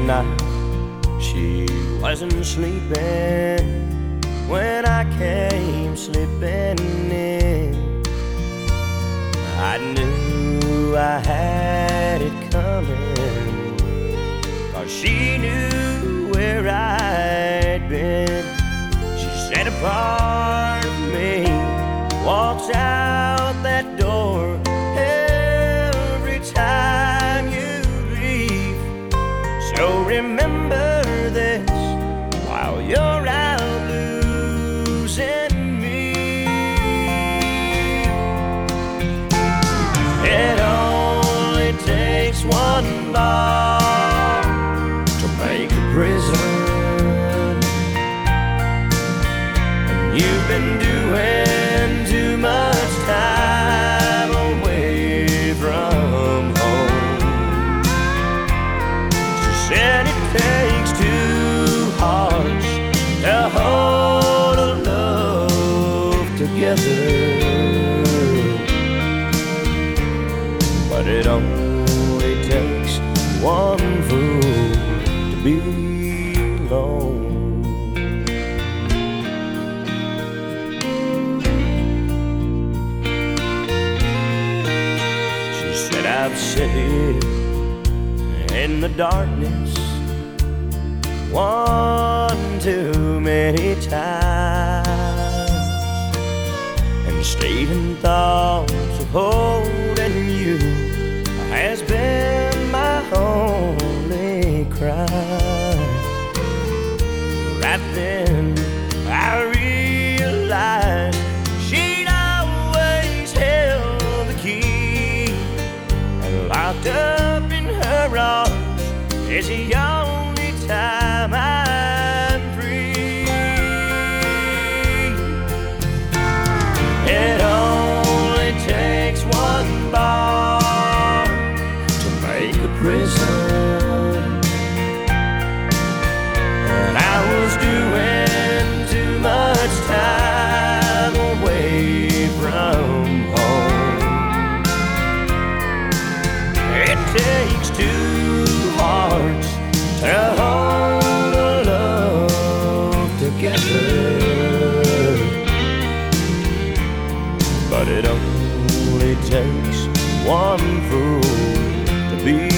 night she wasn't sleeping when I came slipping in. I knew I had it coming, 'cause she knew where I'd been. She said a part of me walks out that door every time you leave. So remember this while you're out losing me. It only takes one bar to make a prison, and you've been doing too much time away from home. She said it takes two hearts to hold a love together, but it only takes one fool to be alone. She said I've sit here in the darkness one too many times, and stayed in thoughts of holding you has been my only crime. Right then I realized she'd always held the key, and locked up in her arms is the only time I'm free. It only takes one bar to make a prison, and I was doing too much time away from home. It takes two hearts to hold a love together, but it only takes one fool to be